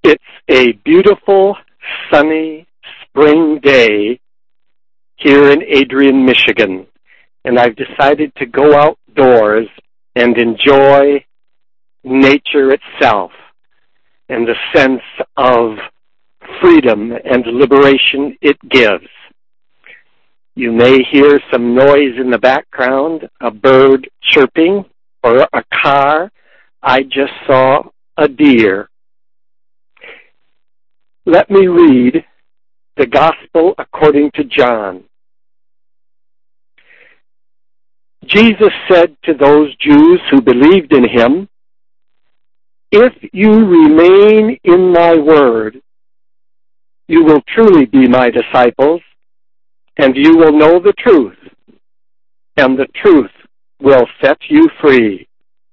It's a beautiful, sunny spring day here in Adrian, Michigan, and I've decided to go outdoors and enjoy nature itself and the sense of freedom and liberation it gives. You may hear some noise in the background, a bird chirping or a car. I just saw a deer. Let me read the Gospel according to John. Jesus said to those Jews who believed in him, "If you remain in my word, you will truly be my disciples, and you will know the truth, and the truth will set you free."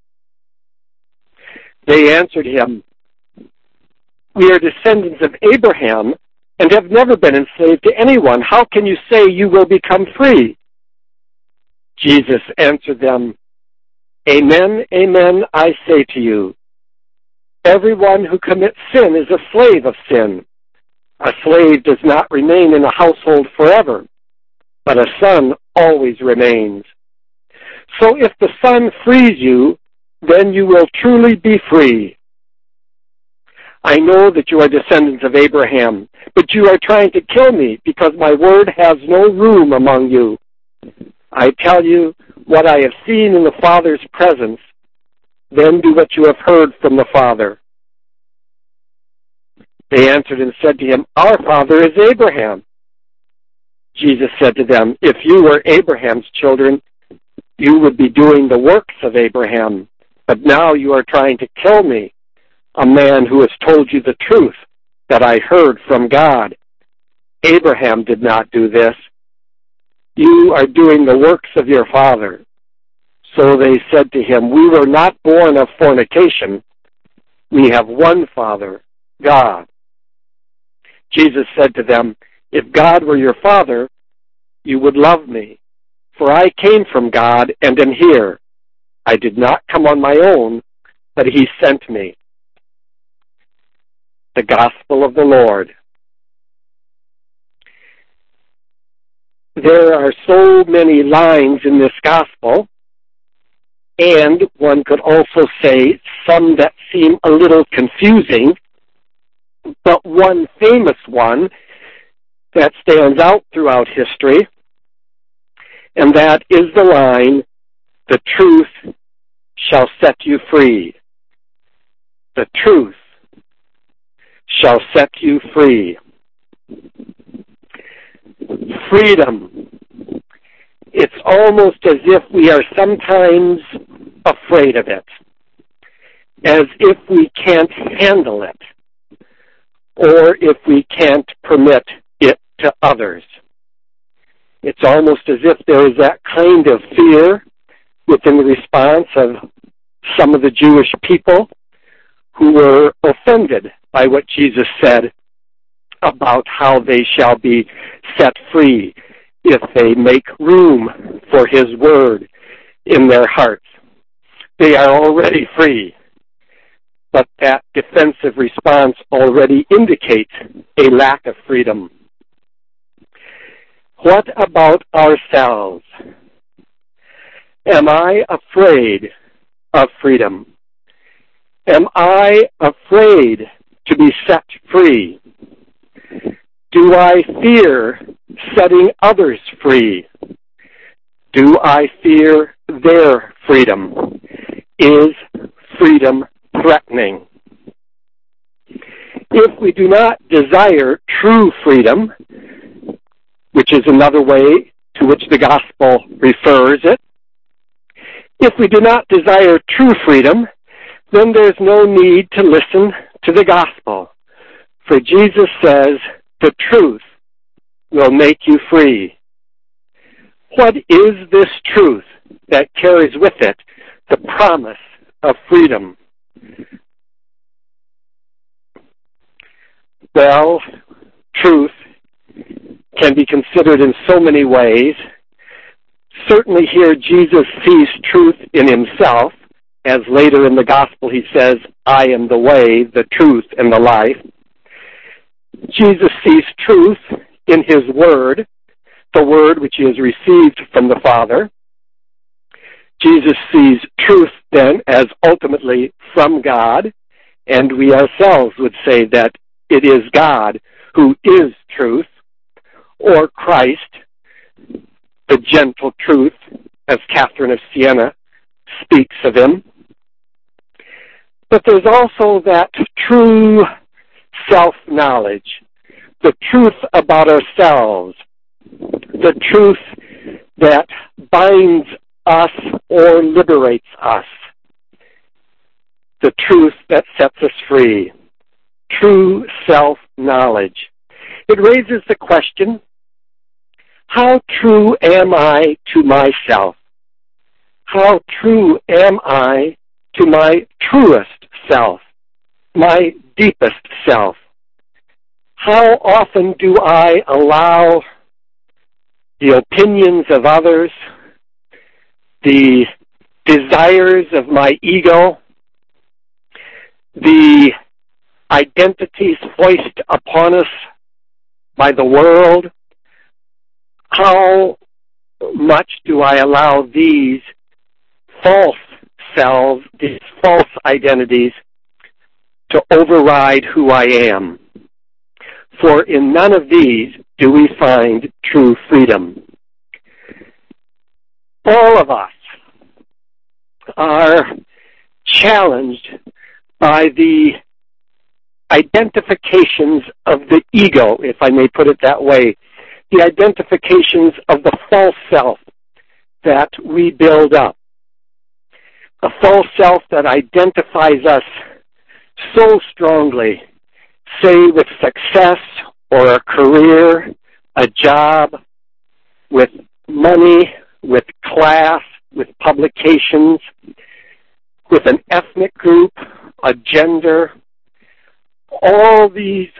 They answered him, "We are descendants of Abraham and have never been enslaved to anyone. How can you say you will become free?" Jesus answered them, "Amen, amen, I say to you, everyone who commits sin is a slave of sin. A slave does not remain in a household forever, but a son always remains. So if the Son frees you, then you will truly be free. I know that you are descendants of Abraham, but you are trying to kill me because my word has no room among you. I tell you what I have seen in the Father's presence, then do what you have heard from the Father." They answered and said to him, "Our father is Abraham." Jesus said to them, "If you were Abraham's children, you would be doing the works of Abraham. But now you are trying to kill me, a man who has told you the truth that I heard from God. Abraham did not do this. You are doing the works of your father." So they said to him, "We were not born of fornication. We have one Father, God." Jesus said to them, "If God were your Father, you would love me, for I came from God and am here. I did not come on my own, but he sent me." The Gospel of the Lord. There are so many lines in this Gospel, and one could also say some that seem a little confusing, but one famous one that stands out throughout history, and that is the line, "The truth shall set you free." The truth shall set you free. Freedom. It's almost as if we are sometimes afraid of it, as if we can't handle it, or if we can't permit it to others. It's almost as if there is that kind of fear within the response of some of the Jewish people who were offended by what Jesus said about how they shall be set free if they make room for his word in their hearts. They are already free, but that defensive response already indicates a lack of freedom. What about ourselves? Am I afraid of freedom? Am I afraid to be set free? Do I fear setting others free? Do I fear their freedom? Is freedom threatening? If we do not desire true freedom, which is another way to which the gospel refers it, if we do not desire true freedom, then there's no need to listen to the gospel. For Jesus says, the truth will make you free. What is this truth that carries with it the promise of freedom? Well, truth can be considered in so many ways. Certainly here Jesus sees truth in himself, as later in the gospel he says, I am the way, the truth, and the life. Jesus sees truth in his word, the word which he has received from the Father. Jesus sees truth then as ultimately from God, and we ourselves would say that it is God who is truth, or Christ, the gentle truth, as Catherine of Siena speaks of him. But there's also that true self-knowledge, the truth about ourselves, the truth that binds us or liberates us, the truth that sets us free, true self-knowledge. It raises the question, how true am I to myself? How true am I to my truest self, my deepest self? How often do I allow the opinions of others, the desires of my ego, the identities foisted upon us by the world, how much do I allow these false selves, these false identities, to override who I am? For in none of these do we find true freedom. All of us are challenged by the identifications of the ego, if I may put it that way, the identifications of the false self that we build up. A false self that identifies us so strongly, say with success or a career, a job, with money, with class, with publications, with an ethnic group, a gender. All these